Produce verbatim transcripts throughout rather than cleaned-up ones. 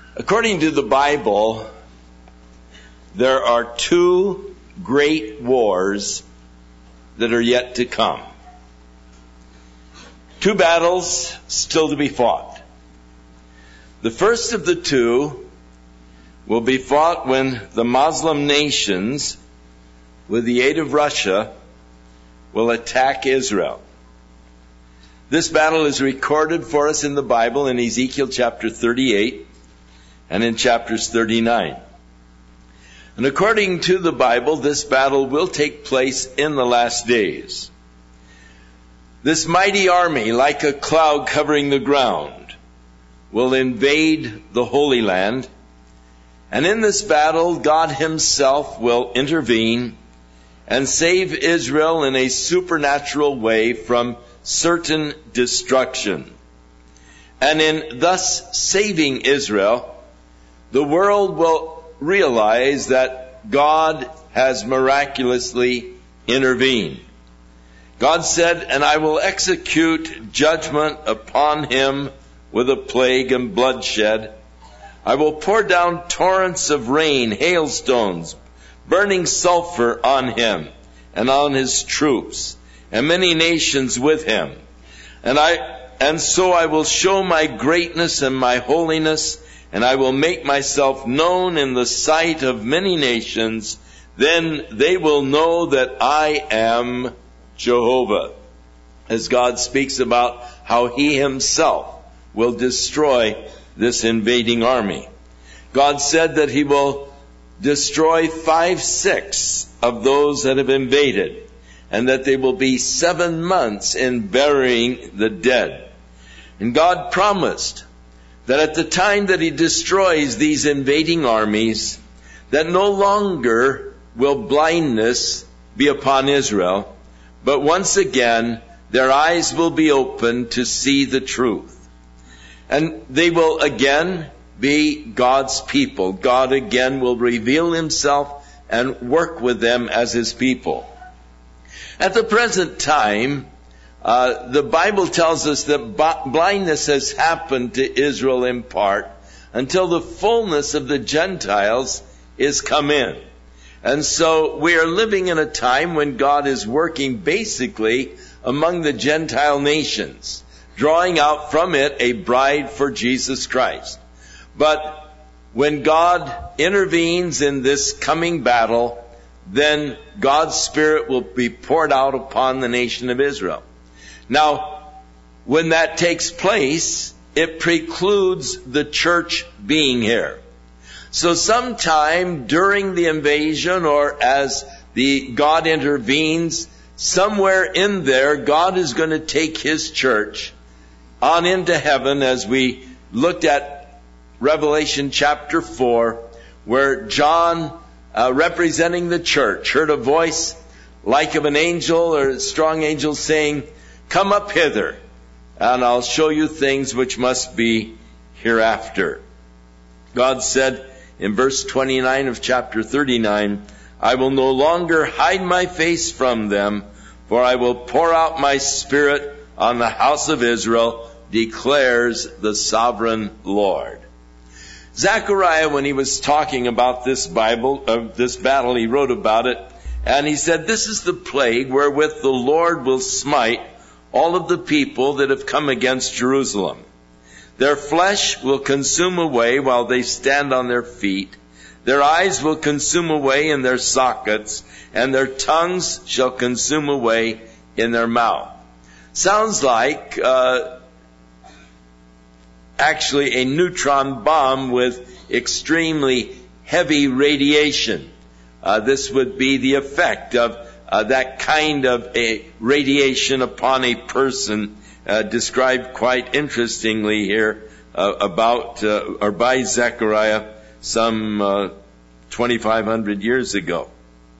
According to the Bible, there are two great wars that are yet to come. Two battles still to be fought. The first of the two will be fought when the Muslim nations, with the aid of Russia, will attack Israel. This battle is recorded for us in the Bible in Ezekiel chapter thirty-eight and in chapters thirty-nine. And according to the Bible, this battle will take place in the last days. This mighty army, like a cloud covering the ground, will invade the Holy Land. And in this battle, God Himself will intervene and save Israel in a supernatural way from certain destruction. And in thus saving Israel, the world will realize that God has miraculously intervened. God said, "And I will execute judgment upon him with a plague and bloodshed. I will pour down torrents of rain, hailstones, burning sulfur on him and on his troops, and many nations with him. And I, and so I will show my greatness and my holiness, and I will make myself known in the sight of many nations. Then they will know that I am Jehovah." As God speaks about how He Himself will destroy this invading army. God said that He will destroy five-sixths of those that have invaded, and that they will be seven months in burying the dead. And God promised that at the time that He destroys these invading armies, that no longer will blindness be upon Israel, but once again their eyes will be opened to see the truth. And they will again be God's people. God again will reveal Himself and work with them as His people. At the present time, uh, the Bible tells us that blindness has happened to Israel in part until the fullness of the Gentiles is come in. And so we are living in a time when God is working basically among the Gentile nations, drawing out from it a bride for Jesus Christ. But when God intervenes in this coming battle, then God's Spirit will be poured out upon the nation of Israel. Now, when that takes place, it precludes the church being here. So sometime during the invasion, or as the God intervenes, somewhere in there, God is going to take His church on into heaven, as we looked at Revelation chapter four, where John, uh, representing the church, heard a voice like of an angel or a strong angel saying, "Come up hither, and I'll show you things which must be hereafter." God said in verse twenty-nine of chapter thirty-nine, "I will no longer hide my face from them, for I will pour out my Spirit on the house of Israel, declares the sovereign Lord." Zechariah, when he was talking about this Bible, uh, this battle, he wrote about it, and he said, "This is the plague wherewith the Lord will smite all of the people that have come against Jerusalem. Their flesh will consume away while they stand on their feet. Their eyes will consume away in their sockets, and their tongues shall consume away in their mouth." Sounds like uh, actually a neutron bomb with extremely heavy radiation. Uh, this would be the effect of uh, that kind of a radiation upon a person, uh, described quite interestingly here uh, about uh, or by Zechariah some uh, twenty-five hundred years ago.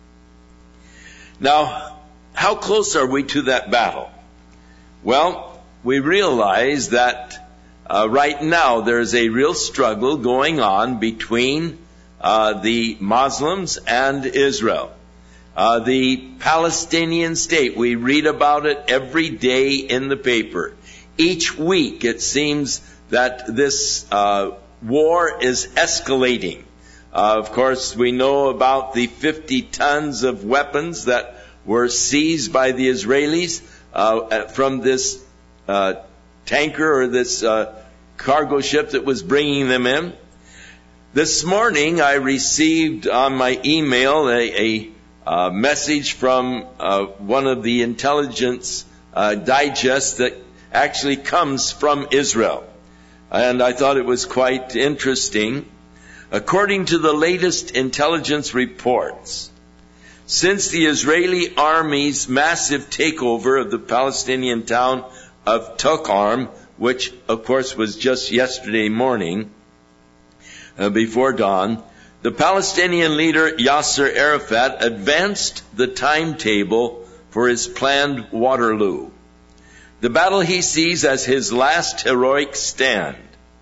Now, how close are we to that battle? Well, we realize that uh, right now there's a real struggle going on between uh, the Muslims and Israel. Uh, the Palestinian state, we read about it every day in the paper. Each week it seems that this uh, war is escalating. Uh, of course, we know about the fifty tons of weapons that were seized by the Israelis uh, from this uh, tanker or this uh, cargo ship that was bringing them in. This morning, I received on my email a, a uh, message from uh, one of the intelligence uh, digests that actually comes from Israel. And I thought it was quite interesting. According to the latest intelligence reports, since the Israeli army's massive takeover of the Palestinian town of Tulkarm, which of course was just yesterday morning, uh, before dawn, the Palestinian leader Yasser Arafat advanced the timetable for his planned Waterloo. The battle he sees as his last heroic stand.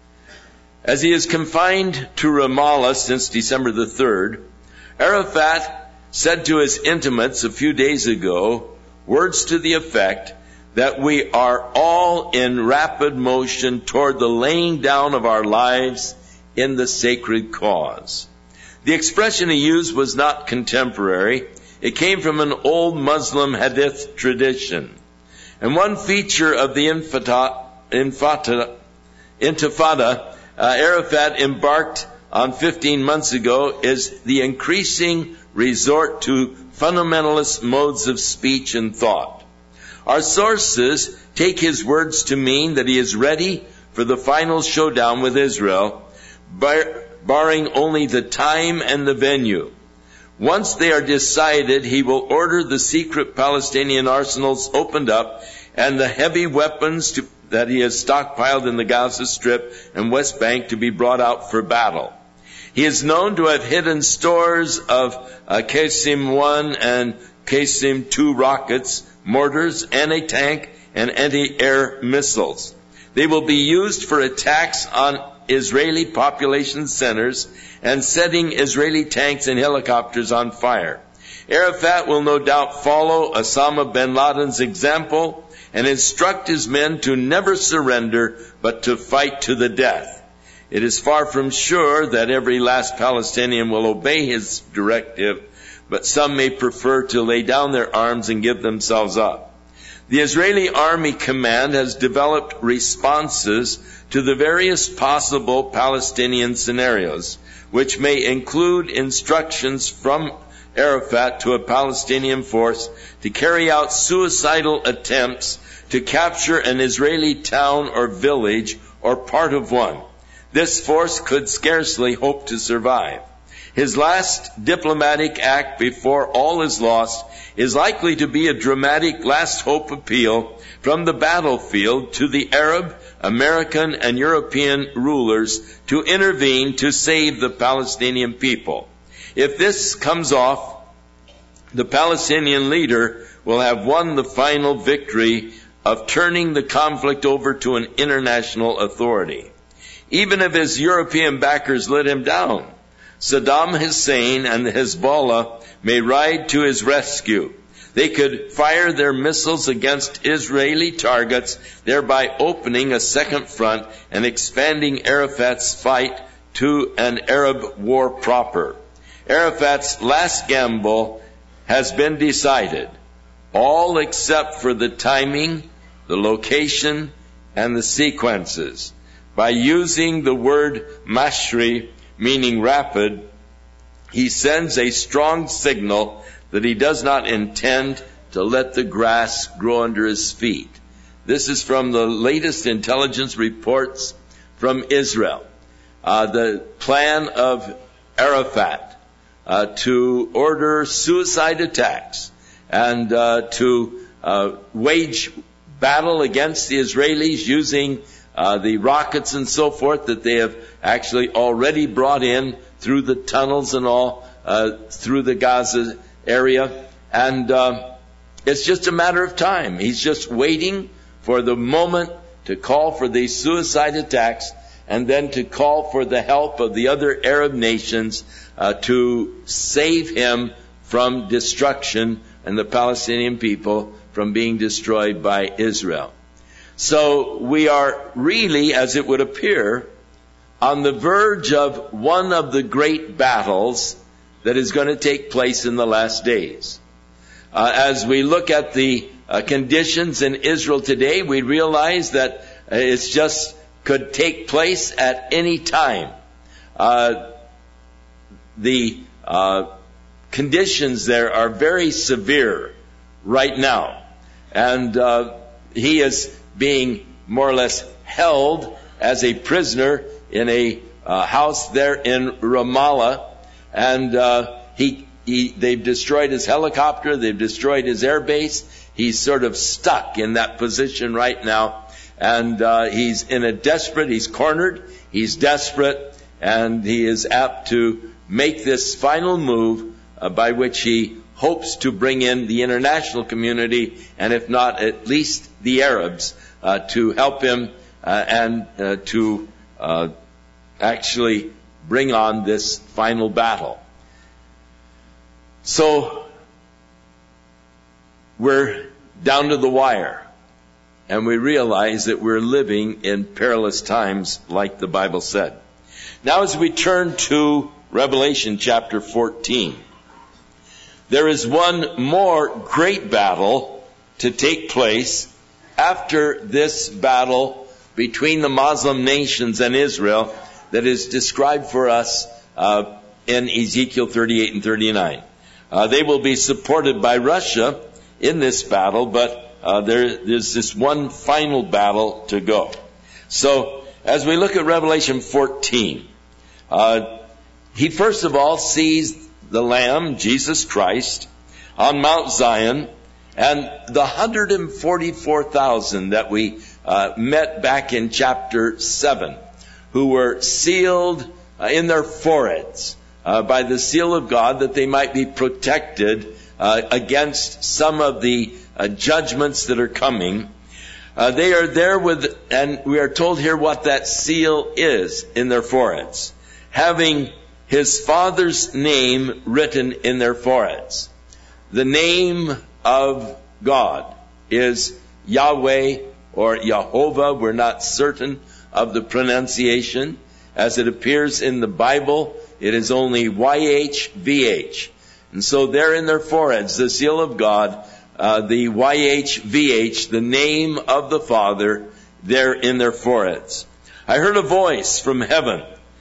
As he is confined to Ramallah since December the third, Arafat said to his intimates a few days ago words to the effect that we are all in rapid motion toward the laying down of our lives in the sacred cause. The expression he used was not contemporary. It came from an old Muslim hadith tradition. And one feature of the infata, infata, intifada uh, Arafat embarked on fifteen months ago is the increasing resort to fundamentalist modes of speech and thought. Our sources take his words to mean that he is ready for the final showdown with Israel, bar- barring only the time and the venue. Once they are decided, he will order the secret Palestinian arsenals opened up and the heavy weapons to, that he has stockpiled in the Gaza Strip and West Bank to be brought out for battle. He is known to have hidden stores of uh, Qasim one and Qasim two rockets, mortars, anti-tank, and anti-air missiles. They will be used for attacks on Israeli population centers and setting Israeli tanks and helicopters on fire. Arafat will no doubt follow Osama bin Laden's example and instruct his men to never surrender but to fight to the death. It is far from sure that every last Palestinian will obey his directive, but some may prefer to lay down their arms and give themselves up. The Israeli Army Command has developed responses to the various possible Palestinian scenarios, which may include instructions from Arafat to a Palestinian force to carry out suicidal attempts to capture an Israeli town or village or part of one. This force could scarcely hope to survive. His last diplomatic act before all is lost is likely to be a dramatic last hope appeal from the battlefield to the Arab, American, and European rulers to intervene to save the Palestinian people. If this comes off, the Palestinian leader will have won the final victory of turning the conflict over to an international authority. Even if his European backers let him down, Saddam Hussein and the Hezbollah may ride to his rescue. They could fire their missiles against Israeli targets, thereby opening a second front and expanding Arafat's fight to an Arab war proper. Arafat's last gamble has been decided, all except for the timing, the location, and the sequences. By using the word mashri, meaning rapid, he sends a strong signal that he does not intend to let the grass grow under his feet. This is from the latest intelligence reports from Israel. Uh, the plan of Arafat uh, to order suicide attacks and uh, to uh, wage battle against the Israelis using Uh, the rockets and so forth that they have actually already brought in through the tunnels and all, uh, through the Gaza area. And uh, it's just a matter of time. He's just waiting for the moment to call for these suicide attacks and then to call for the help of the other Arab nations uh, to save him from destruction and the Palestinian people from being destroyed by Israel. So we are really, as it would appear, on the verge of one of the great battles that is going to take place in the last days. Uh, as we look at the uh, conditions in Israel today, we realize that uh, it's just could take place at any time. Uh, the uh, conditions there are very severe right now. And uh, he is being more or less held as a prisoner in a uh, house there in Ramallah. And uh, he, he, they've destroyed his helicopter. They've destroyed his air base. He's sort of stuck in that position right now. And uh, he's in a desperate, he's cornered, he's desperate, and he is apt to make this final move uh, by which he hopes to bring in the international community, and if not, at least the Arabs, uh, to help him uh, and uh, to uh, actually bring on this final battle. So, we're down to the wire. And we realize that we're living in perilous times, like the Bible said. Now as we turn to Revelation chapter fourteen, there is one more great battle to take place after this battle between the Muslim nations and Israel that is described for us uh, in Ezekiel thirty-eight and thirty-nine. Uh, they will be supported by Russia in this battle, but Uh, there, there's this one final battle to go. So, as we look at Revelation fourteen, uh, he first of all sees the Lamb, Jesus Christ, on Mount Zion, and the one hundred forty-four thousand that we uh, met back in chapter seven, who were sealed uh, in their foreheads uh, by the seal of God, that they might be protected uh, against some of the Uh, judgments that are coming. Uh, they are there with, and we are told here what that seal is in their foreheads. Having his Father's name written in their foreheads. The name of God is Yahweh or Jehovah. We're not certain of the pronunciation. As it appears in the Bible, it is only Y H V H. And so there in their foreheads, the seal of God, Uh, the Y H V H, the name of the Father, there in their foreheads. I heard a voice from heaven.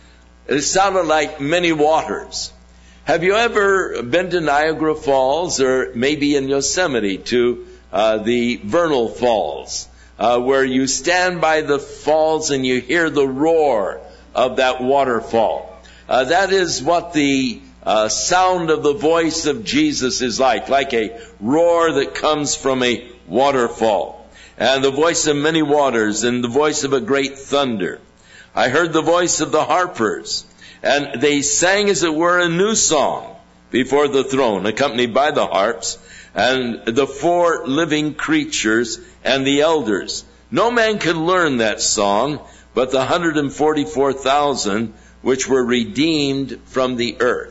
It sounded like many waters. Have you ever been to Niagara Falls, or maybe in Yosemite to uh, the Vernal Falls, uh, where you stand by the falls and you hear the roar of that waterfall? Uh, that is what the Uh, sound of the voice of Jesus is like, like a roar that comes from a waterfall. And the voice of many waters, and the voice of a great thunder. I heard the voice of the harpers, and they sang as it were a new song before the throne, accompanied by the harps, and the four living creatures and the elders. No man could learn that song, but the one hundred forty-four thousand which were redeemed from the earth.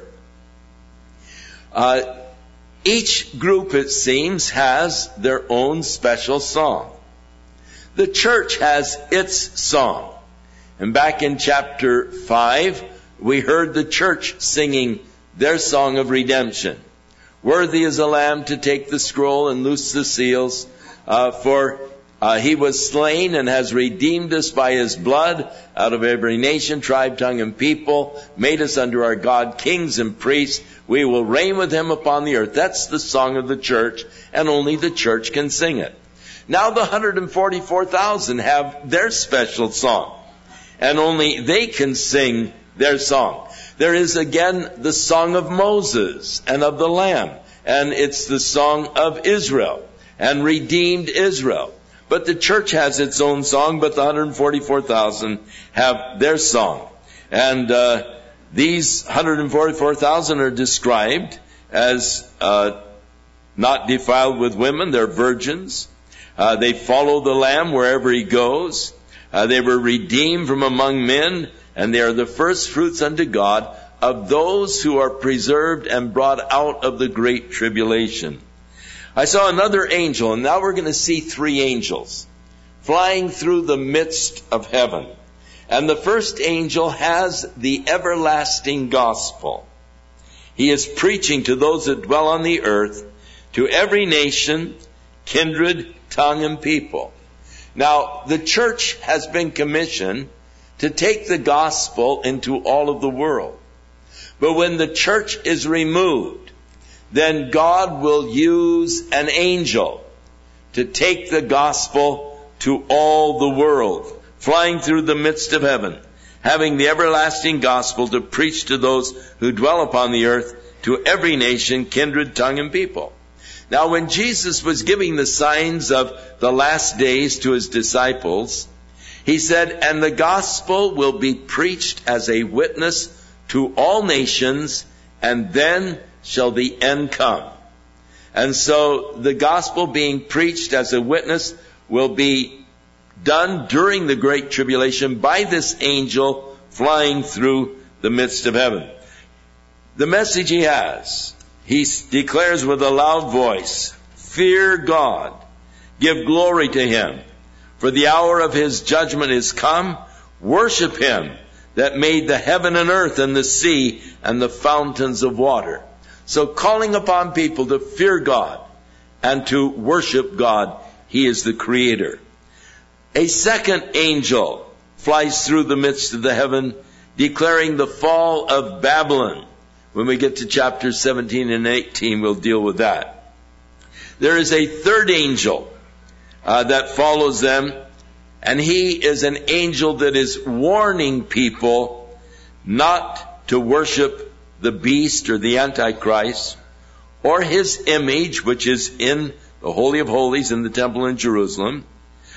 Uh, each group, it seems, has their own special song. The church has its song. And back in chapter five, we heard the church singing their song of redemption. Worthy is the Lamb to take the scroll and loose the seals, uh, for uh, he was slain and has redeemed us by his blood out of every nation, tribe, tongue, and people, made us unto our God kings and priests. We will reign with him upon the earth. That's the song of the church, and only the church can sing it. Now the one hundred forty-four thousand have their special song, and only they can sing their song. There is again the song of Moses and of the Lamb, and it's the song of Israel and redeemed Israel. But the church has its own song, but the one hundred forty-four thousand have their song. And uh, these one hundred forty-four thousand are described as uh, not defiled with women. They're virgins. Uh, they follow the Lamb wherever he goes. Uh, they were redeemed from among men, and they are the first fruits unto God of those who are preserved and brought out of the great tribulation. I saw another angel, and now we're going to see three angels flying through the midst of heaven. And the first angel has the everlasting gospel. He is preaching to those that dwell on the earth, to every nation, kindred, tongue, and people. Now, the church has been commissioned to take the gospel into all of the world. But when the church is removed, then God will use an angel to take the gospel to all the world, flying through the midst of heaven, having the everlasting gospel to preach to those who dwell upon the earth, to every nation, kindred, tongue, and people. Now, when Jesus was giving the signs of the last days to his disciples, he said, "And the gospel will be preached as a witness to all nations, and then shall the end come." And so the gospel being preached as a witness will be done during the Great Tribulation by this angel flying through the midst of heaven. The message he has, he declares with a loud voice, "Fear God, give glory to him, for the hour of his judgment is come. Worship him that made the heaven and earth and the sea and the fountains of water." So calling upon people to fear God and to worship God. He is the creator. A second angel flies through the midst of the heaven, declaring the fall of Babylon. When we get to chapters seventeen and eighteen, we'll deal with that. There is a third angel uh, that follows them, and he is an angel that is warning people not to worship the beast or the Antichrist or his image, which is in the Holy of Holies in the temple in Jerusalem,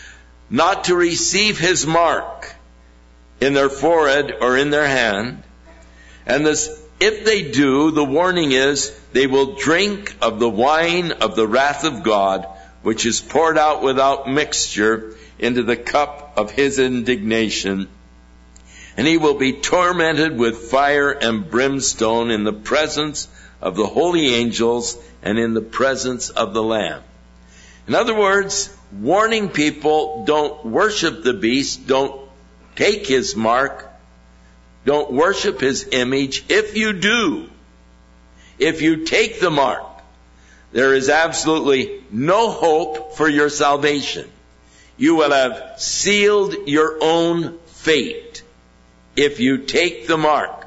not to receive his mark in their forehead or in their hand. And this, if they do, the warning is they will drink of the wine of the wrath of God, which is poured out without mixture into the cup of his indignation. And he will be tormented with fire and brimstone in the presence of the holy angels and in the presence of the Lamb. In other words, warning people, don't worship the beast, don't take his mark, don't worship his image. If you do, if you take the mark, there is absolutely no hope for your salvation. You will have sealed your own fate if you take the mark.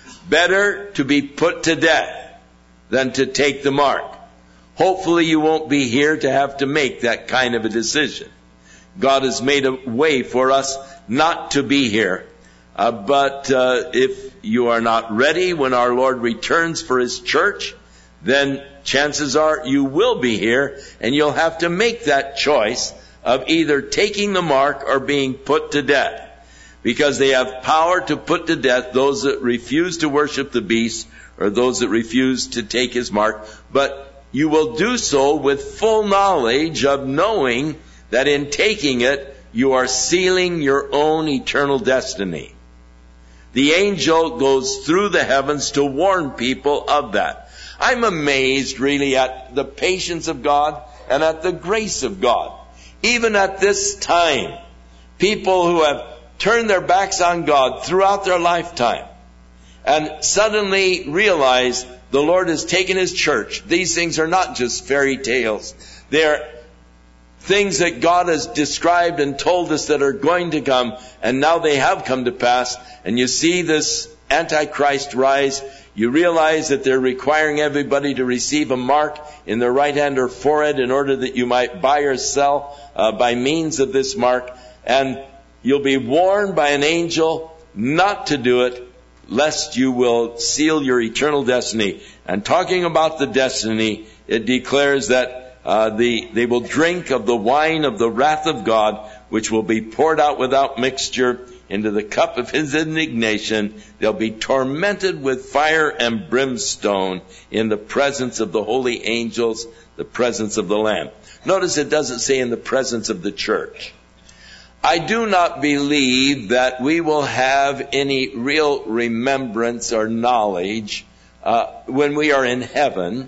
Better to be put to death than to take the mark. Hopefully you won't be here to have to make that kind of a decision. God has made a way for us not to be here. Uh, but uh, if you are not ready when our Lord returns for his church, then chances are you will be here, and you'll have to make that choice of either taking the mark or being put to death. Because they have power to put to death those that refuse to worship the beast or those that refuse to take his mark. But you will do so with full knowledge of knowing that in taking it, you are sealing your own eternal destiny. The angel goes through the heavens to warn people of that. I'm amazed really at the patience of God and at the grace of God. Even at this time, people who have turned their backs on God throughout their lifetime and suddenly realize the Lord has taken his church. These things are not just fairy tales. They're things that God has described and told us that are going to come, and now they have come to pass. And you see this Antichrist rise. You realize that they're requiring everybody to receive a mark in their right hand or forehead in order that you might buy or sell uh, by means of this mark. And you'll be warned by an angel not to do it, lest you will seal your eternal destiny. And talking about the destiny, it declares that uh, the they will drink of the wine of the wrath of God, which will be poured out without mixture into the cup of his indignation. They'll be tormented with fire and brimstone in the presence of the holy angels, the presence of the Lamb. Notice it doesn't say in the presence of the church. I do not believe that we will have any real remembrance or knowledge uh, when we are in heaven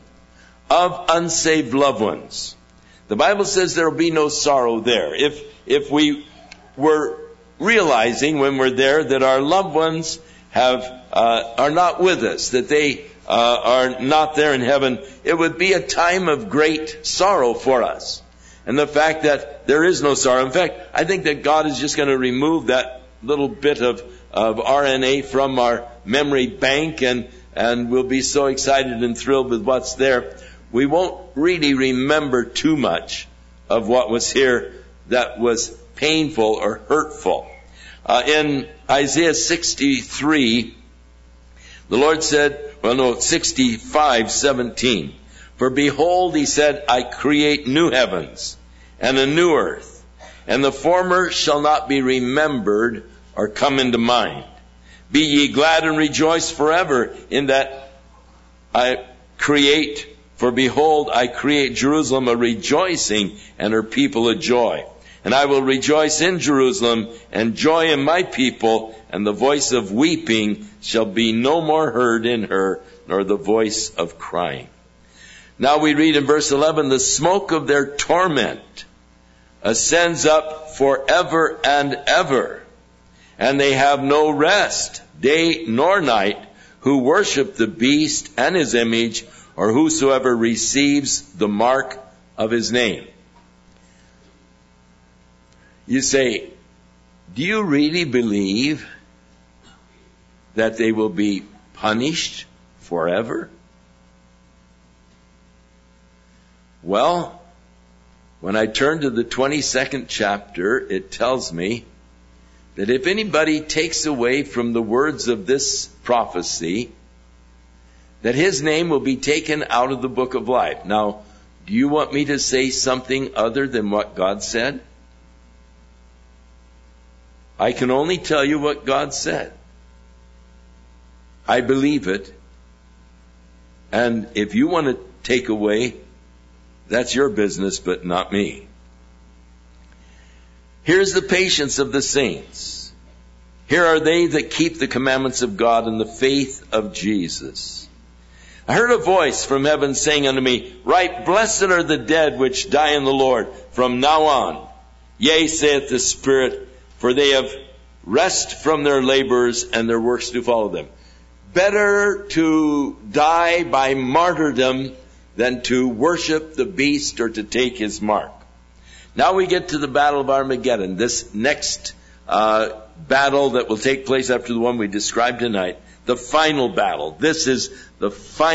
of unsaved loved ones. The Bible says there will be no sorrow there. If if we were realizing when we're there that our loved ones have uh, are not with us, that they uh, are not there in heaven, it would be a time of great sorrow for us. And the fact that there is no sorrow. In fact, I think that God is just going to remove that little bit of, of R N A from our memory bank, and, and we'll be so excited and thrilled with what's there. We won't really remember too much of what was here that was painful or hurtful. Uh, in Isaiah sixty-three, the Lord said, well no, sixty-five seventeen, for behold, he said, I create new heavens and a new earth, and the former shall not be remembered or come into mind. Be ye glad and rejoice forever in that I create, for behold, I create Jerusalem a rejoicing and her people a joy. And I will rejoice in Jerusalem and joy in my people, and the voice of weeping shall be no more heard in her, nor the voice of crying. Now we read in verse eleven, the smoke of their torment ascends up forever and ever, and they have no rest, day nor night, who worship the beast and his image, or whosoever receives the mark of his name. You say, do you really believe that they will be punished forever? Well, when I turn to the twenty-second chapter, it tells me that if anybody takes away from the words of this prophecy, that his name will be taken out of the book of life. Now, do you want me to say something other than what God said? I can only tell you what God said. I believe it. And if you want to take away, that's your business, but not me. Here's the patience of the saints. Here are they that keep the commandments of God and the faith of Jesus. I heard a voice from heaven saying unto me, Write, blessed are the dead which die in the Lord from now on. Yea, saith the Spirit, for they have rest from their labors, and their works do follow them. Better to die by martyrdom than to worship the beast or to take his mark. Now we get to the Battle of Armageddon, this next uh, battle that will take place after the one we described tonight, the final battle. This is the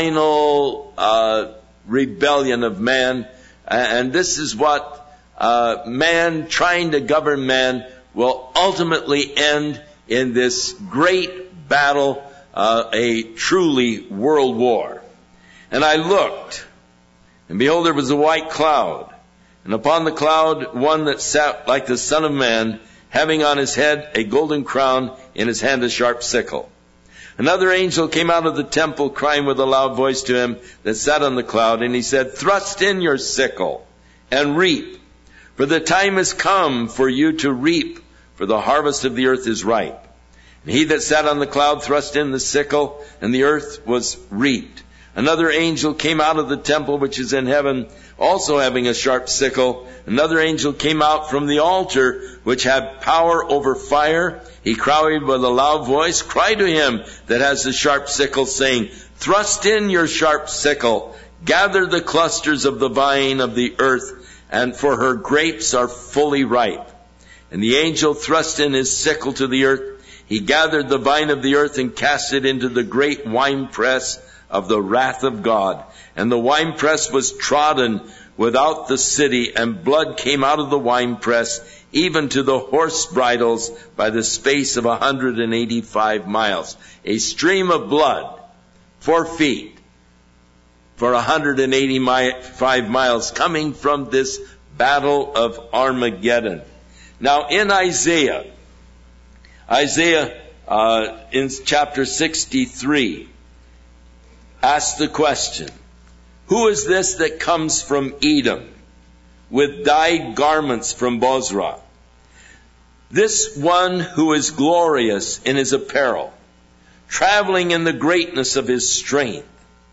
final uh, rebellion of man, and this is what uh, man trying to govern man will ultimately end in this great battle, uh, a truly world war. And I looked, and behold, there was a white cloud, and upon the cloud one that sat like the Son of Man, having on his head a golden crown, in his hand a sharp sickle. Another angel came out of the temple, crying with a loud voice to him that sat on the cloud, and he said, Thrust in your sickle, and reap, for the time is come for you to reap, for the harvest of the earth is ripe. And he that sat on the cloud thrust in the sickle, and the earth was reaped. Another angel came out of the temple which is in heaven, also having a sharp sickle. Another angel came out from the altar, which had power over fire. He cried with a loud voice, Cry to him that has the sharp sickle, saying, Thrust in your sharp sickle, gather the clusters of the vine of the earth, and for her grapes are fully ripe. And the angel thrust in his sickle to the earth. He gathered the vine of the earth and cast it into the great winepress of the wrath of God. And the winepress was trodden without the city, and blood came out of the winepress, even to the horse bridles, by the space of a hundred and eighty-five miles. A stream of blood, four feet, for a hundred and eighty-five miles, coming from this battle of Armageddon. Now in Isaiah, Isaiah uh, in chapter sixty-three, asks the question, Who is this that comes from Edom, with dyed garments from Bozrah? This one who is glorious in his apparel, traveling in the greatness of his strength.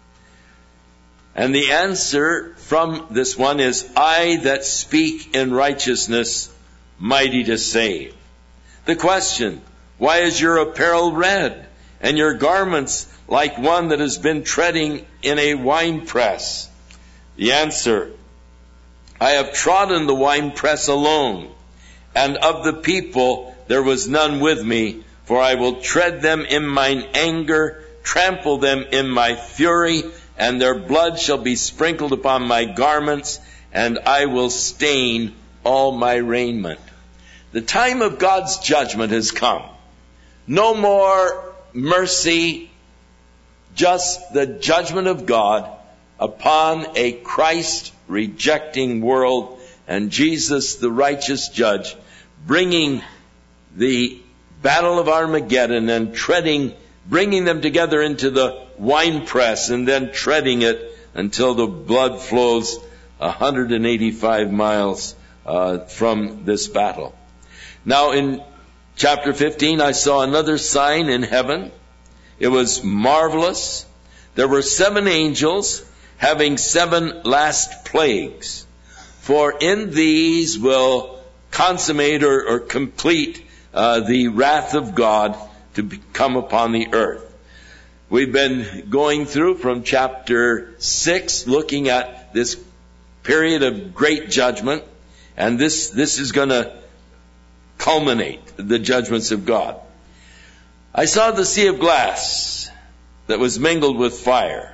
And the answer from this one is, I that speak in righteousness, mighty to save. The question, why is your apparel red, and your garments like one that has been treading in a winepress? The answer, I have trodden the winepress alone, and of the people there was none with me, for I will tread them in mine anger, trample them in my fury, and their blood shall be sprinkled upon my garments, and I will stain all my raiment. The time of God's judgment has come. No more mercy, just the judgment of God upon a Christ-rejecting world, and Jesus, the righteous judge, bringing the battle of Armageddon and treading, bringing them together into the winepress and then treading it until the blood flows one hundred eighty-five miles uh, from this battle. Now in chapter fifteen, I saw another sign in heaven. It was marvelous. There were seven angels having seven last plagues. For in these will consummate or, or complete uh, the wrath of God to come upon the earth. We've been going through from chapter six, looking at this period of great judgment, and this, this is going to culminate the judgments of God. I saw the sea of glass that was mingled with fire.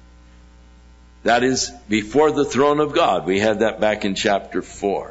That is before the throne of God. We had that back in chapter four.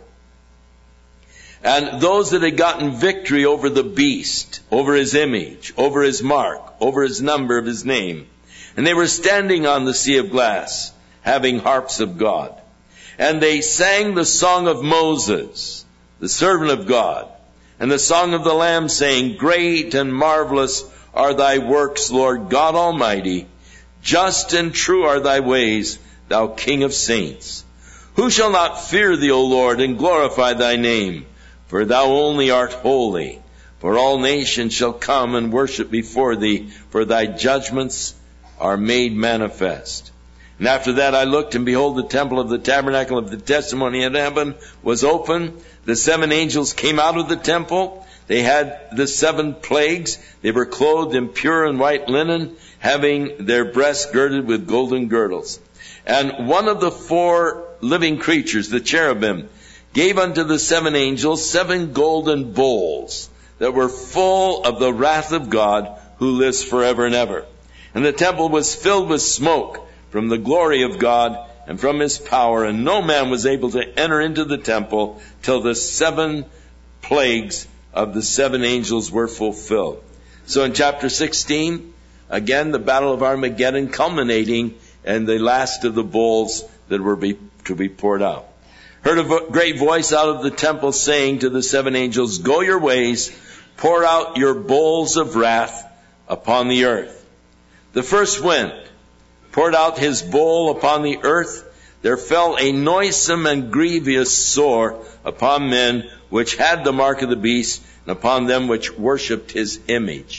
And those that had gotten victory over the beast, over his image, over his mark, over his number of his name. And they were standing on the sea of glass, having harps of God. And they sang the song of Moses, the servant of God, and the song of the Lamb, saying, Great and marvelous are thy works, Lord God Almighty. Just and true are thy ways, thou King of saints. Who shall not fear thee, O Lord, and glorify thy name? For thou only art holy. For all nations shall come and worship before thee, for thy judgments are made manifest. And after that I looked, and behold, the temple of the tabernacle of the testimony in heaven was open. The seven angels came out of the temple. They had the seven plagues. They were clothed in pure and white linen, having their breasts girded with golden girdles. And one of the four living creatures, the cherubim, gave unto the seven angels seven golden bowls that were full of the wrath of God, who lives forever and ever. And the temple was filled with smoke from the glory of God and from his power, and no man was able to enter into the temple till the seven plagues of the seven angels were fulfilled. So in chapter sixteen, again, the battle of Armageddon culminating in the last of the bowls that were be, to be poured out. Heard a great voice out of the temple saying to the seven angels, Go your ways, pour out your bowls of wrath upon the earth. The first went, poured out his bowl upon the earth. There fell a noisome and grievous sore upon men which had the mark of the beast, and upon them which worshipped his image.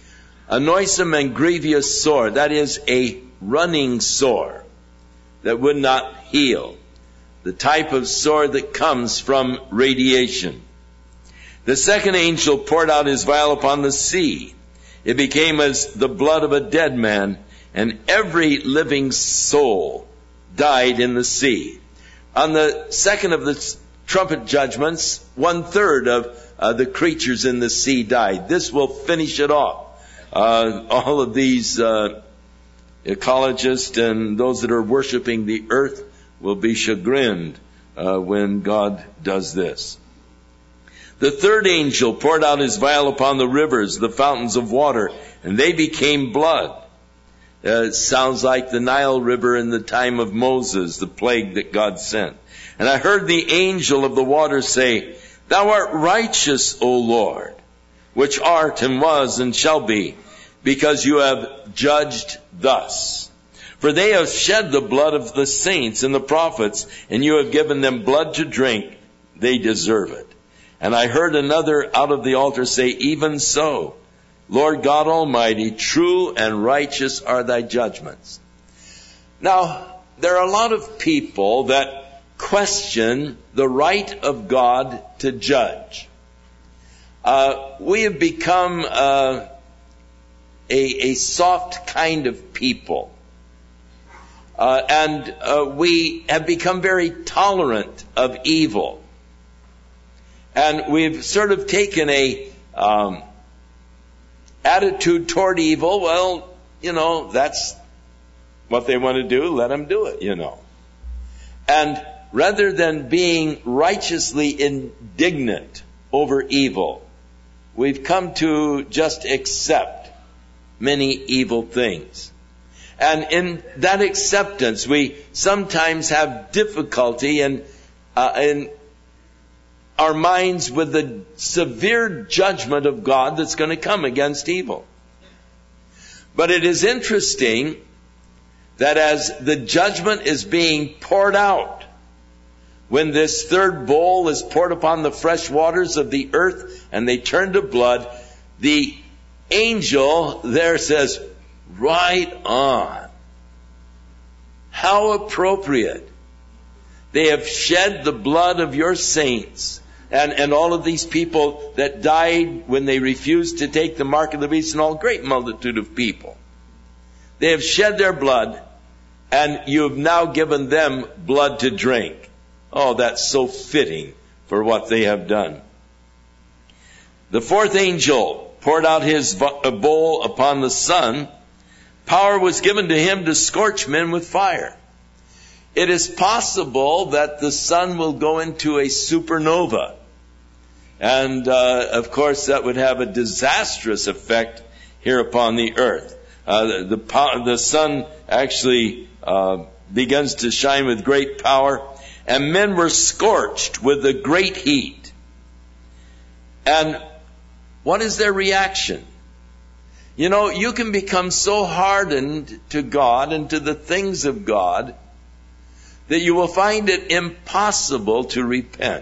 A noisome and grievous sore, that is a running sore that would not heal. The type of sore that comes from radiation. The second angel poured out his vial upon the sea. It became as the blood of a dead man, and every living soul died in the sea. On the second of the trumpet judgments, one third of uh, the creatures in the sea died. This will finish it off. Uh, all of these uh, ecologists and those that are worshiping the earth will be chagrined uh, when God does this. The third angel poured out his vial upon the rivers, the fountains of water, and they became blood. Uh, it sounds like the Nile River in the time of Moses, the plague that God sent. And I heard the angel of the water say, Thou art righteous, O Lord, which art and was and shall be, because you have judged thus. For they have shed the blood of the saints and the prophets, and you have given them blood to drink. They deserve it. And I heard another out of the altar say, Even so, Lord God Almighty, true and righteous are thy judgments. Now, there are a lot of people that question the right of God to judge. uh, we have become uh, a, a soft kind of people. Uh, and uh, we have become very tolerant of evil. And we've sort of taken a um, attitude toward evil. Well, you know, that's what they want to do. Let them do it, you know. And rather than being righteously indignant over evil, we've come to just accept many evil things. And in that acceptance, we sometimes have difficulty in, uh, in our minds with the severe judgment of God that's going to come against evil. But it is interesting that as the judgment is being poured out, when this third bowl is poured upon the fresh waters of the earth and they turn to blood, the angel there says, right on. How appropriate. They have shed the blood of your saints. And, and all of these people that died when they refused to take the mark of the beast, and all great multitude of people. They have shed their blood, and you have now given them blood to drink. Oh, that's so fitting for what they have done. The fourth angel poured out his bowl upon the sun. Power was given to him to scorch men with fire. It is possible that the sun will go into a supernova. And, uh, of course, that would have a disastrous effect here upon the earth. Uh, the, the, the sun actually uh, begins to shine with great power, and men were scorched with a great heat. And what is their reaction? You know, you can become so hardened to God and to the things of God that you will find it impossible to repent.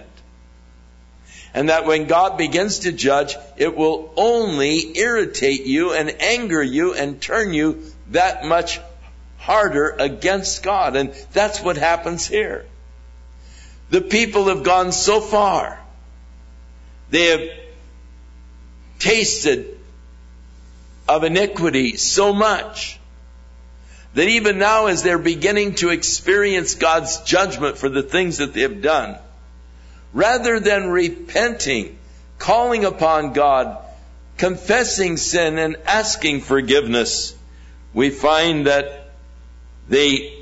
And that when God begins to judge, it will only irritate you and anger you and turn you that much harder against God. And that's what happens here. The people have gone so far. They have tasted of iniquity so much that even now, as they're beginning to experience God's judgment for the things that they have done, rather than repenting, calling upon God, confessing sin and asking forgiveness, we find that they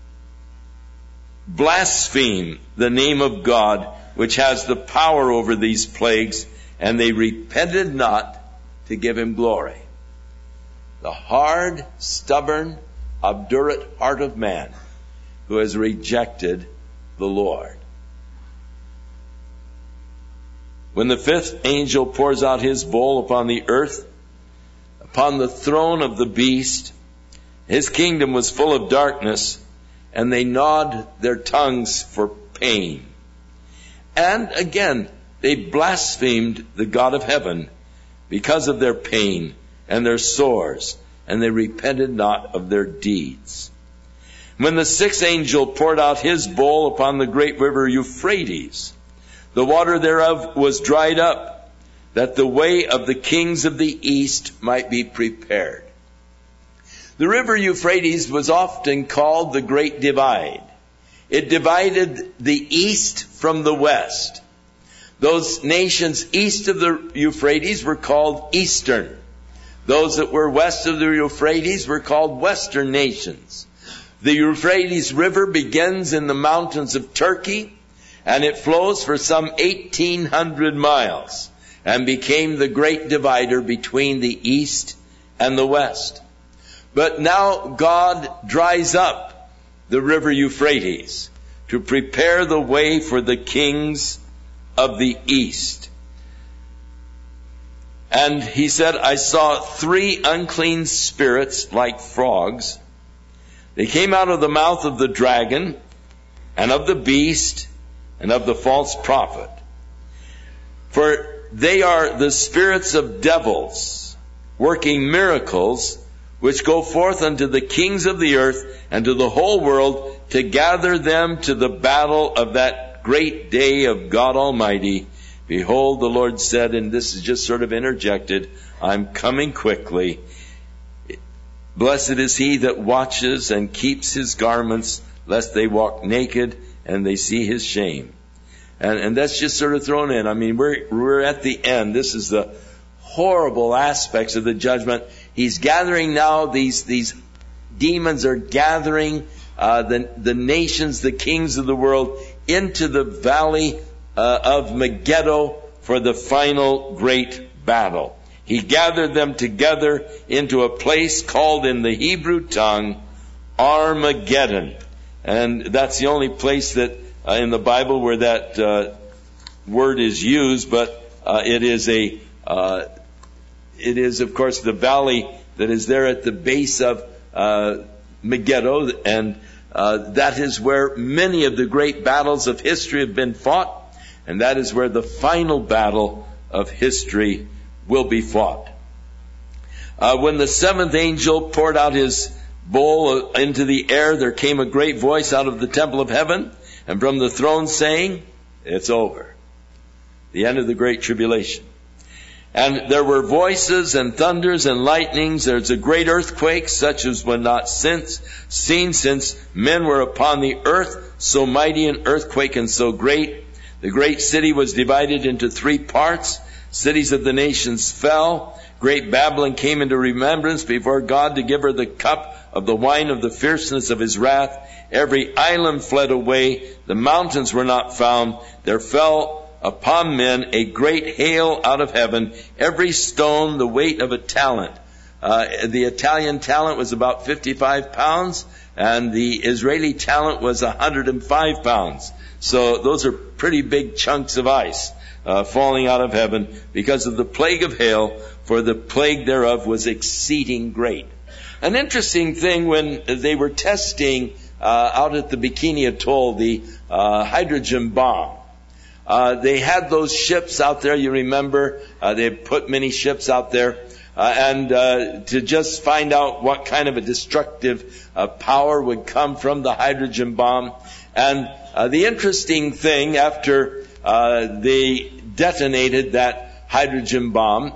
blaspheme the name of God, which has the power over these plagues, and they repented not to give him glory. The hard, stubborn, obdurate heart of man who has rejected the Lord. When the fifth angel pours out his bowl upon the earth, upon the throne of the beast, his kingdom was full of darkness, and they gnawed their tongues for pain. And again, they blasphemed the God of heaven because of their pain and their sores, and they repented not of their deeds. When the sixth angel poured out his bowl upon the great river Euphrates, the water thereof was dried up, that the way of the kings of the east might be prepared. The river Euphrates was often called the Great Divide. It divided the east from the west. Those nations east of the Euphrates were called Eastern. Those that were west of the Euphrates were called Western nations. The Euphrates River begins in the mountains of Turkey, and it flows for some eighteen hundred miles and became the great divider between the east and the west. But now God dries up the river Euphrates to prepare the way for the kings of the east. And he said, I saw three unclean spirits like frogs. They came out of the mouth of the dragon and of the beast and of the false prophet. For they are the spirits of devils, working miracles, which go forth unto the kings of the earth and to the whole world, to gather them to the battle of that great day of God Almighty, Behold, the Lord said, and this is just sort of interjected, I'm coming quickly. Blessed is he that watches and keeps his garments, lest they walk naked and they see his shame. And, and that's just sort of thrown in. I mean, we're, we're at the end. This is the horrible aspects of the judgment. He's gathering now, these, these demons are gathering, uh, the, the nations, the kings of the world into the valley uh, of Megiddo for the final great battle. He gathered them together into a place called in the Hebrew tongue Armageddon. And that's the only place that uh, in the Bible where that uh, word is used, but uh, it is a, uh, it is of course the valley that is there at the base of uh, Megiddo, and uh, that is where many of the great battles of history have been fought, and that is where the final battle of history will be fought. Uh, when the seventh angel poured out his bowl into the air, there came a great voice out of the temple of heaven and from the throne saying, it's over. The end of the great tribulation. And there were voices and thunders and lightnings. There's a great earthquake, such as was not since seen since men were upon the earth, so mighty an earthquake and so great. The great city was divided into three parts. Cities of the nations fell. Great Babylon came into remembrance before God to give her the cup of the wine of the fierceness of his wrath. Every island fled away. The mountains were not found. There fell upon men a great hail out of heaven, every stone the weight of a talent. Uh, the Italian talent was about fifty-five pounds, and the Israeli talent was one hundred five pounds. So those are pretty big chunks of ice uh, falling out of heaven because of the plague of hail, for the plague thereof was exceeding great. An interesting thing when they were testing uh, out at the Bikini Atoll, the uh, hydrogen bomb. Uh, they had those ships out there, you remember, uh, they put many ships out there, uh, and uh, to just find out what kind of a destructive uh, power would come from the hydrogen bomb. And uh, the interesting thing, after uh, they detonated that hydrogen bomb,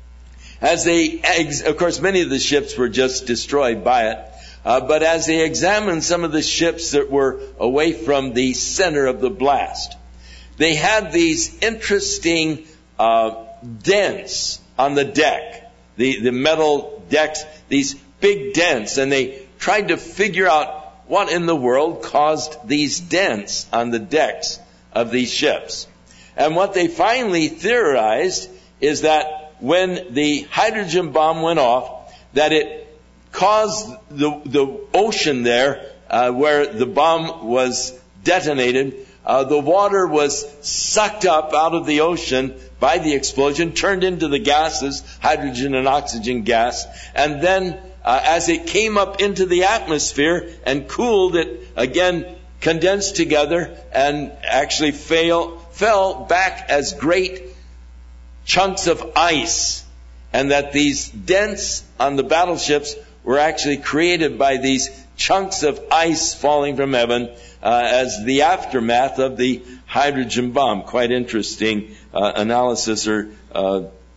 as they, of course, many of the ships were just destroyed by it, uh, but as they examined some of the ships that were away from the center of the blast, they had these interesting uh, dents on the deck, the, the metal decks, these big dents, and they tried to figure out what in the world caused these dents on the decks of these ships. And what they finally theorized is that when the hydrogen bomb went off, that it caused the, the ocean there, uh, where the bomb was detonated, Uh, the water was sucked up out of the ocean by the explosion, turned into the gases, hydrogen and oxygen gas, and then uh, as it came up into the atmosphere and cooled, it again condensed together and actually fail, fell back as great chunks of ice, and that these dents on the battleships were actually created by these chunks of ice falling from heaven uh, as the aftermath of the hydrogen bomb. Quite interesting uh, analysis or uh,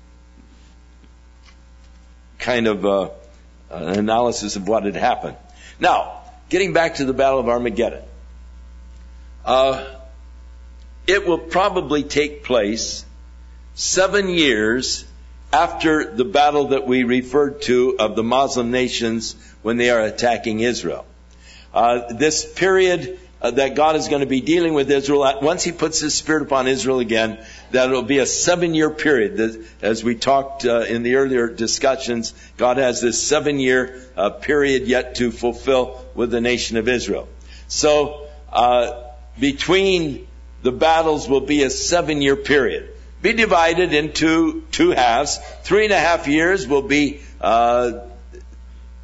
kind of uh, an analysis of what had happened. Now, getting back to the Battle of Armageddon. Uh, it will probably take place seven years after the battle that we referred to of the Muslim nations when they are attacking Israel. Uh, this period uh, that God is going to be dealing with Israel, once he puts his spirit upon Israel again, that it will be a seven-year period. As we talked uh, in the earlier discussions, God has this seven-year uh, period yet to fulfill with the nation of Israel. So uh, between the battles will be a seven-year period. Be divided into two halves. Three and a half years will be uh,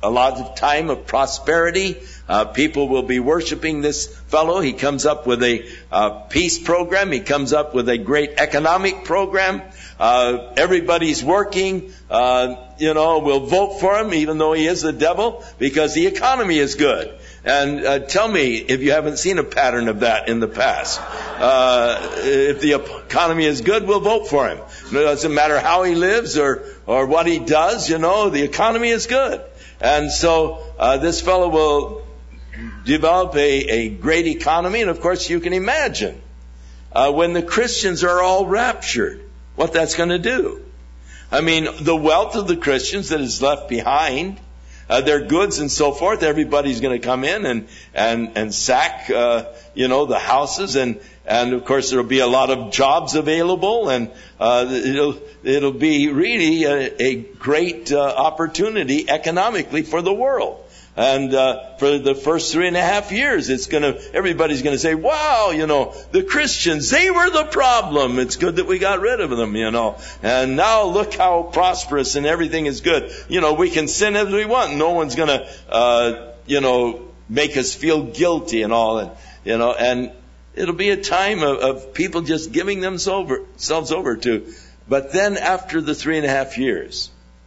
a lot of time of prosperity. Uh, people will be worshiping this fellow. He comes up with a uh, peace program. He comes up with a great economic program. Uh, everybody's working, uh, you know, will vote for him, even though he is the devil, because the economy is good. And uh, tell me if you haven't seen a pattern of that in the past. Uh, if the economy is good, we'll vote for him. It doesn't matter how he lives or, or what he does, you know, the economy is good. And so uh, this fellow will develop a, a great economy. And of course, you can imagine uh, when the Christians are all raptured, what that's going to do. I mean, the wealth of the Christians that is left behind, uh, their goods and so forth, everybody's going to come in and and and sack, uh, you know, the houses, and and of course there'll be a lot of jobs available, and uh, it'll it'll be really a, a great uh, opportunity economically for the world. And uh, for the first three and a half years, it's gonna everybody's gonna say, "Wow, you know, the Christians, they were the problem. It's good that we got rid of them, you know. And now look how prosperous and everything is good. You know, we can sin as we want. No one's gonna, uh, you know, make us feel guilty and all, and you know. And it'll be a time of, of people just giving themselves over to. But then, after the three and a half years,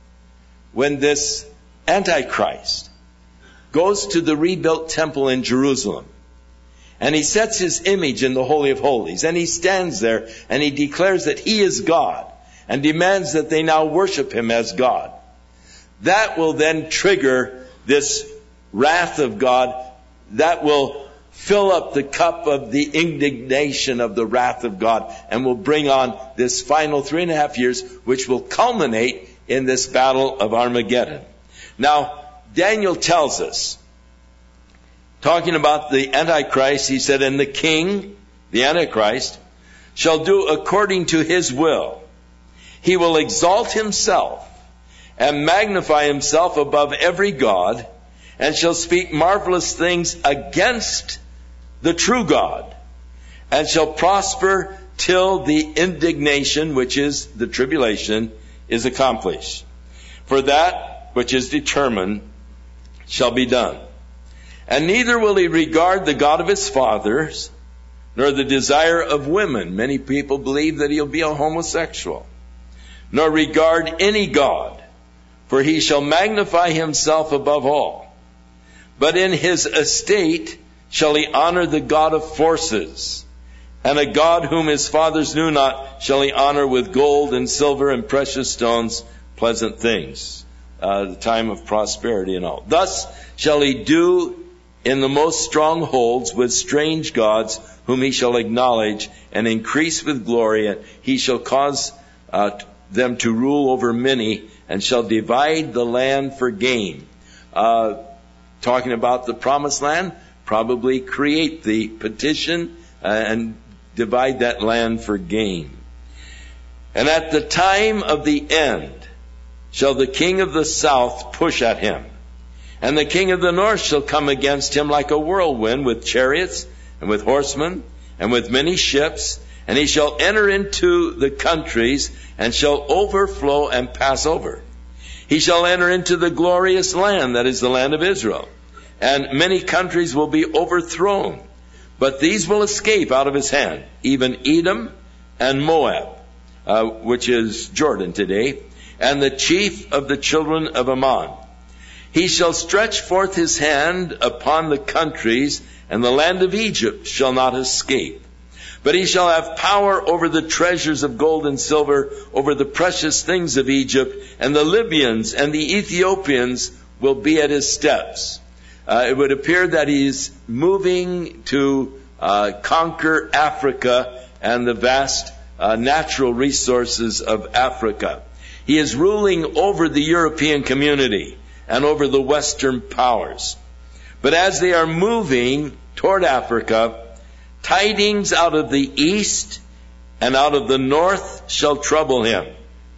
when this Antichrist goes to the rebuilt temple in Jerusalem, and he sets his image in the Holy of Holies, and he stands there and he declares that he is God and demands that they now worship him as God. That will then trigger this wrath of God. That will fill up the cup of the indignation of the wrath of God, and will bring on this final three and a half years, which will culminate in this battle of Armageddon. Now, Daniel tells us, talking about the Antichrist, he said, "And the king," the Antichrist, "shall do according to his will. He will exalt himself and magnify himself above every god, and shall speak marvelous things against the true God, and shall prosper till the indignation," which is the tribulation, "is accomplished. For that which is determined shall be done. And neither will he regard the God of his fathers, nor the desire of women." Many people believe that he'll be a homosexual. "Nor regard any God, for he shall magnify himself above all. But in his estate shall he honor the God of forces, and a God whom his fathers knew not shall he honor with gold and silver and precious stones, pleasant things." Uh, the time of prosperity and all. "Thus shall he do in the most strongholds with strange gods, whom he shall acknowledge, and increase with glory. And he shall cause uh, them to rule over many, and shall divide the land for gain." Uh, talking about the promised land, probably create the petition uh, and divide that land for gain. "And at the time of the end shall the king of the south push at him, and the king of the north shall come against him like a whirlwind, with chariots and with horsemen and with many ships, and he shall enter into the countries and shall overflow and pass over. He shall enter into the glorious land, that is the land of Israel, and many countries will be overthrown, but these will escape out of his hand, even Edom and Moab," uh, which is Jordan today, "and the chief of the children of Ammon. He shall stretch forth his hand upon the countries, and the land of Egypt shall not escape. But he shall have power over the treasures of gold and silver, over the precious things of Egypt, and the Libyans and the Ethiopians will be at his steps." Uh, it would appear that he's moving to uh, conquer Africa and the vast uh, natural resources of Africa. He is ruling over the European community and over the Western powers. But as they are moving toward Africa, tidings out of the east and out of the north shall trouble him.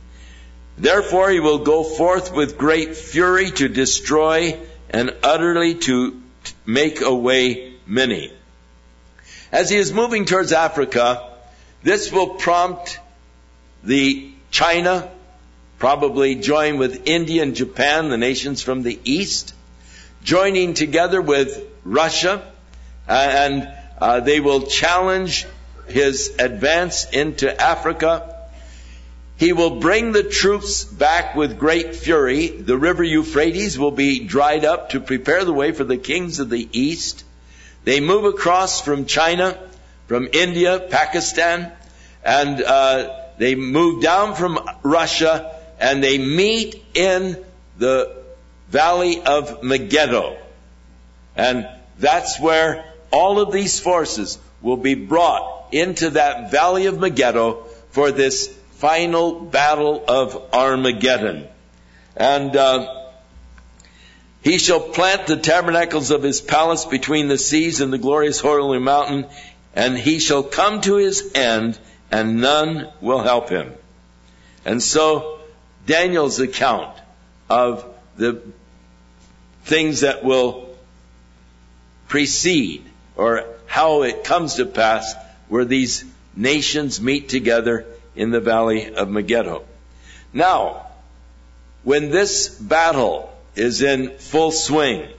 Therefore he will go forth with great fury to destroy and utterly to make away many. As he is moving towards Africa, this will prompt the China probably join with India and Japan, the nations from the east, joining together with Russia, uh, and uh, they will challenge his advance into Africa. He will bring the troops back with great fury. The river Euphrates will be dried up to prepare the way for the kings of the east. They move across from China, from India, Pakistan, and uh, they move down from Russia, and they meet in the valley of Megiddo. And that's where all of these forces will be brought into that valley of Megiddo for this final battle of Armageddon. And uh, he shall plant the tabernacles of his palace between the seas and the glorious holy mountain, and he shall come to his end, and none will help him. And so Daniel's account of the things that will precede, or how it comes to pass, where these nations meet together in the valley of Megiddo. Now, when this battle is in full swing,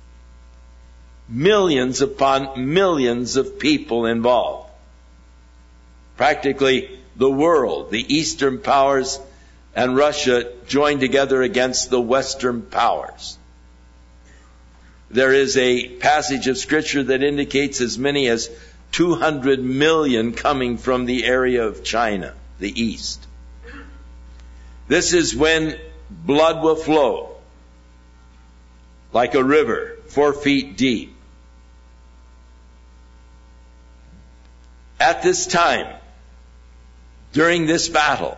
millions upon millions of people involved. Practically the world, the Eastern powers and Russia join together against the Western powers. There is a passage of Scripture that indicates as many as two hundred million coming from the area of China, the East. This is when blood will flow like a river, four feet deep. At this time, during this battle,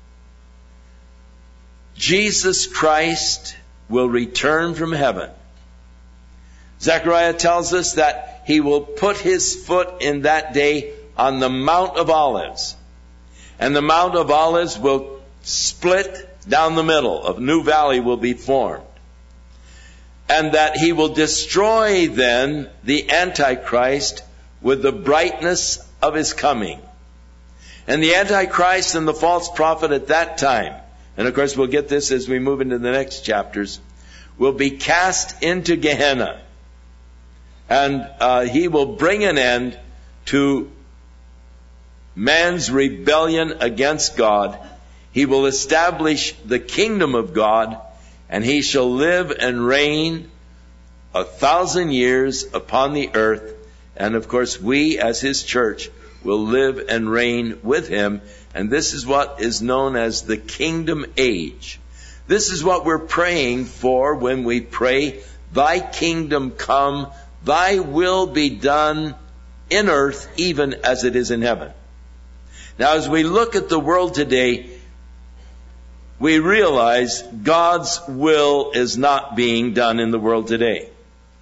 Jesus Christ will return from heaven. Zechariah tells us that he will put his foot in that day on the Mount of Olives. And the Mount of Olives will split down the middle. A new valley will be formed. And that he will destroy then the Antichrist with the brightness of his coming. And the Antichrist and the false prophet at that time, and of course we'll get this as we move into the next chapters, will be cast into Gehenna. And uh, he will bring an end to man's rebellion against God. He will establish the kingdom of God, and he shall live and reign a thousand years upon the earth. And of course, we as his church will live and reign with him. And this is what is known as the kingdom age. This is what we're praying for when we pray, thy kingdom come, thy will be done in earth even as it is in heaven. Now, as we look at the world today, we realize God's will is not being done in the world today.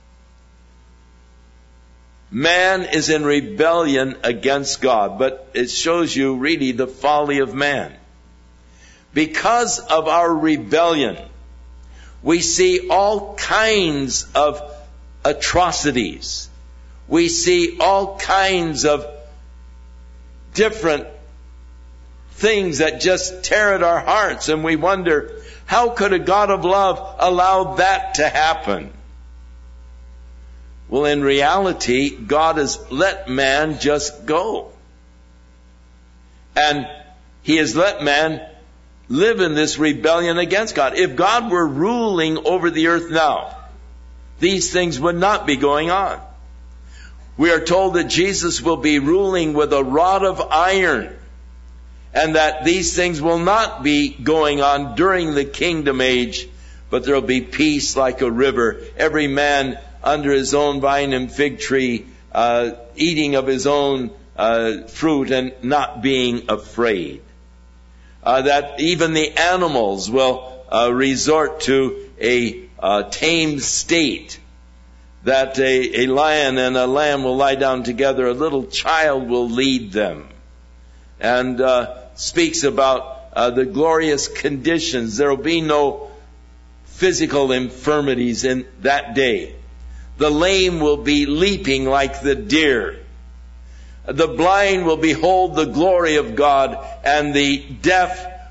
Man is in rebellion against God, but it shows you really the folly of man. Because of our rebellion, we see all kinds of atrocities. We see all kinds of different things that just tear at our hearts, and we wonder, how could a God of love allow that to happen? Well, in reality, God has let man just go. And he has let man live in this rebellion against God. If God were ruling over the earth now, these things would not be going on. We are told that Jesus will be ruling with a rod of iron, and that these things will not be going on during the kingdom age, but there will be peace like a river. Every man under his own vine and fig tree, uh, eating of his own uh, fruit and not being afraid. Uh, that even the animals will uh, resort to a uh, tamed state. That a, a lion and a lamb will lie down together. A little child will lead them. And uh, speaks about uh, the glorious conditions. There will be no physical infirmities in that day. The lame will be leaping like the deer. The blind will behold the glory of God, and the deaf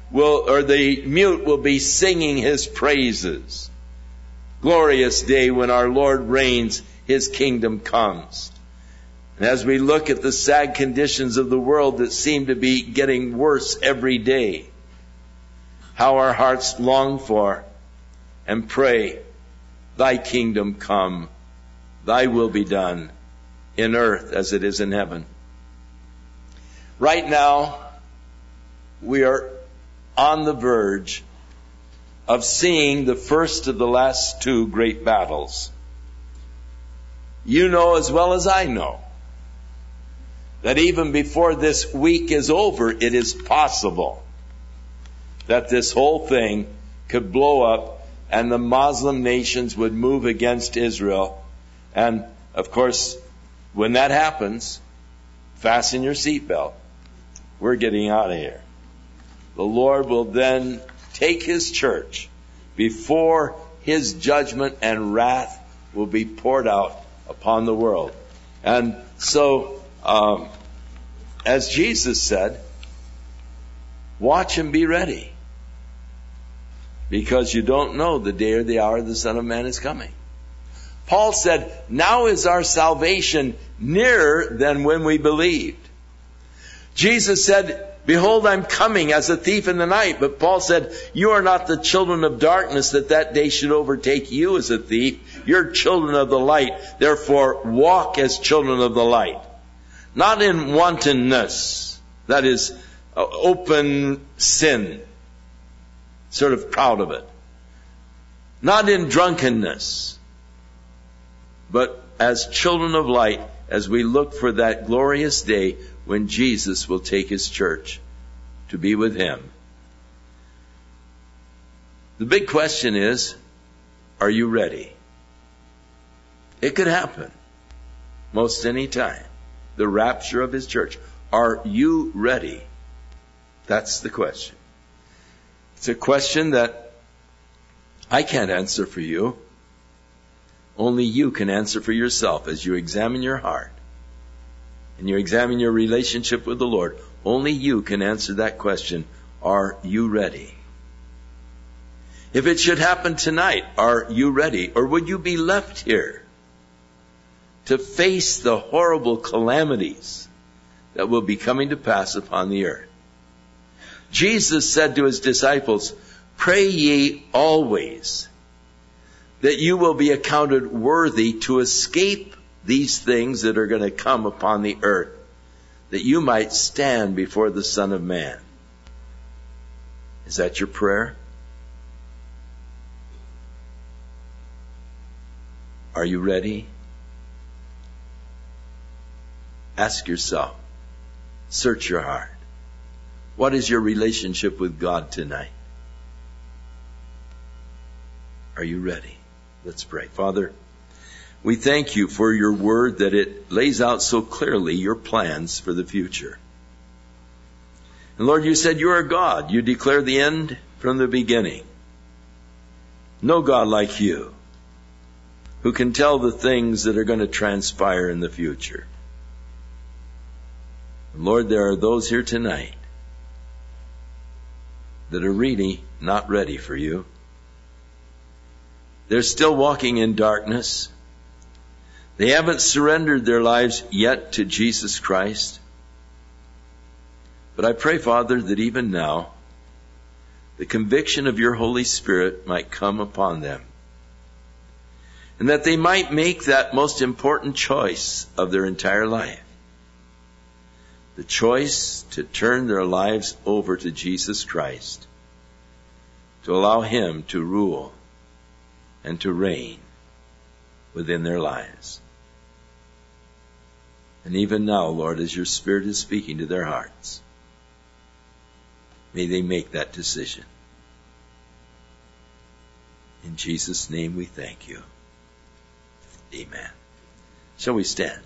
will, or the mute will be singing his praises. Glorious day when our Lord reigns, his kingdom comes. And as we look at the sad conditions of the world that seem to be getting worse every day, how our hearts long for and pray, thy kingdom come, thy will be done in earth as it is in heaven. Right now, we are on the verge of seeing the first of the last two great battles. You know as well as I know that even before this week is over, it is possible that this whole thing could blow up and the Muslim nations would move against Israel. And, of course, when that happens, fasten your seatbelt. We're getting out of here. The Lord will then take his church before his judgment and wrath will be poured out upon the world. And so, um, as Jesus said, watch and be ready, because you don't know the day or the hour the Son of Man is coming. Paul said, now is our salvation nearer than when we believed. Jesus said, behold, I'm coming as a thief in the night. But Paul said, you are not the children of darkness, that that day should overtake you as a thief. You're children of the light. Therefore, walk as children of the light. Not in wantonness, that is, uh, open sin, sort of proud of it. Not in drunkenness, but as children of light, as we look for that glorious day when Jesus will take his church to be with him. The big question is, are you ready? It could happen most any time. The rapture of his church. Are you ready? That's the question. It's a question that I can't answer for you. Only you can answer for yourself as you examine your heart and you examine your relationship with the Lord. Only you can answer that question. Are you ready? If it should happen tonight, are you ready? Or would you be left here to face the horrible calamities that will be coming to pass upon the earth? Jesus said to his disciples, pray ye always that you will be accounted worthy to escape these things that are going to come upon the earth, that you might stand before the Son of Man. Is that your prayer? Are you ready? Ask yourself. Search your heart. What is your relationship with God tonight? Are you ready? Let's pray. Father, we thank you for your word, that it lays out so clearly your plans for the future. And Lord, you said you are God. You declare the end from the beginning. No God like you, who can tell the things that are going to transpire in the future. And Lord, there are those here tonight that are really not ready for you. They're still walking in darkness. They haven't surrendered their lives yet to Jesus Christ. But I pray, Father, that even now, the conviction of your Holy Spirit might come upon them, and that they might make that most important choice of their entire life. The choice to turn their lives over to Jesus Christ, to allow him to rule and to reign within their lives. And even now, Lord, as your Spirit is speaking to their hearts, may they make that decision. In Jesus' name we thank you. Amen. Shall we stand?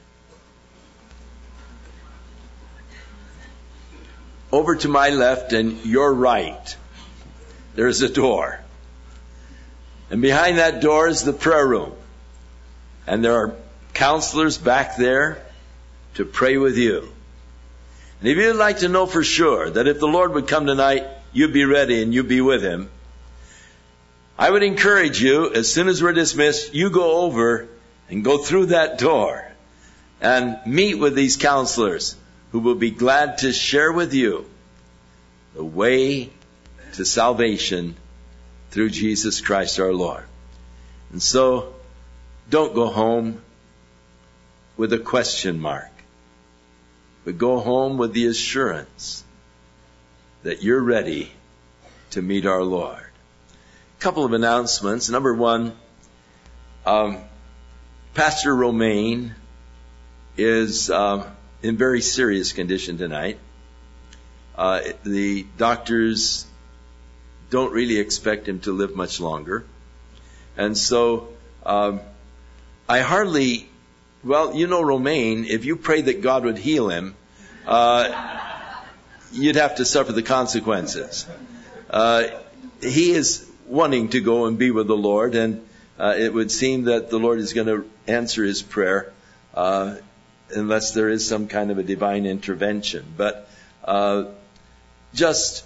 Over to my left and your right, there is a door. And behind that door is the prayer room. And there are counselors back there to pray with you. And if you'd like to know for sure that if the Lord would come tonight you be ready and you be with him. I would encourage you, as soon as we're dismissed, you go over and go through that door and meet with these counselors who will be glad to share with you the way to salvation through Jesus Christ our Lord. And so, don't go home with a question mark, but go home with the assurance that you're ready to meet our Lord. A couple of announcements. Number one, um, Pastor Romaine is uh, in very serious condition tonight. Uh, the doctors don't really expect him to live much longer. And so um, I hardly, well, you know Romaine, if you pray that God would heal him, uh, you'd have to suffer the consequences. Uh, he is wanting to go and be with the Lord, and uh, it would seem that the Lord is going to answer his prayer uh, unless there is some kind of a divine intervention. But uh, just,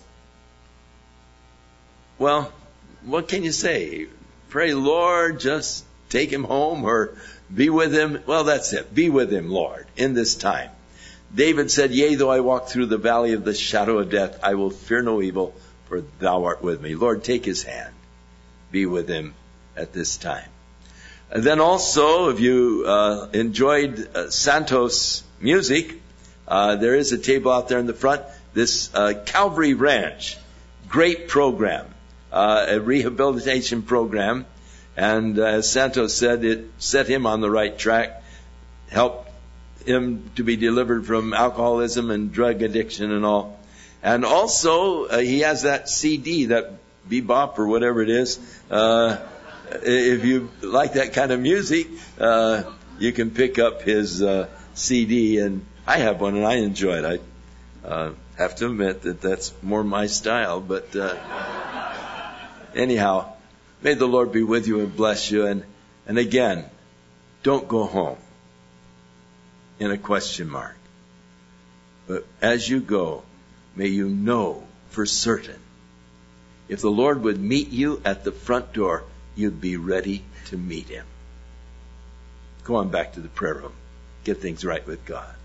well, what can you say? Pray, Lord, just take him home or be with him. Well, that's it. Be with him, Lord, in this time. David said, yea, though I walk through the valley of the shadow of death, I will fear no evil, for thou art with me. Lord, take his hand. Be with him at this time. And then also, if you uh, enjoyed uh, Santos music, uh, there is a table out there in the front. This uh, Calvary Ranch, great program, uh, a rehabilitation program. And uh, as Santos said, it set him on the right track, helped him to be delivered from alcoholism and drug addiction and all. And also, uh, he has that C D, that bebop or whatever it is. Uh, if you like that kind of music, uh, you can pick up his uh, C D. And I have one and I enjoy it. I uh, have to admit that that's more my style. But uh, anyhow, may the Lord be with you and bless you. And, and again, don't go home in a question mark. But as you go, may you know for certain, if the Lord would meet you at the front door, you'd be ready to meet him. Go on back to the prayer room. Get things right with God.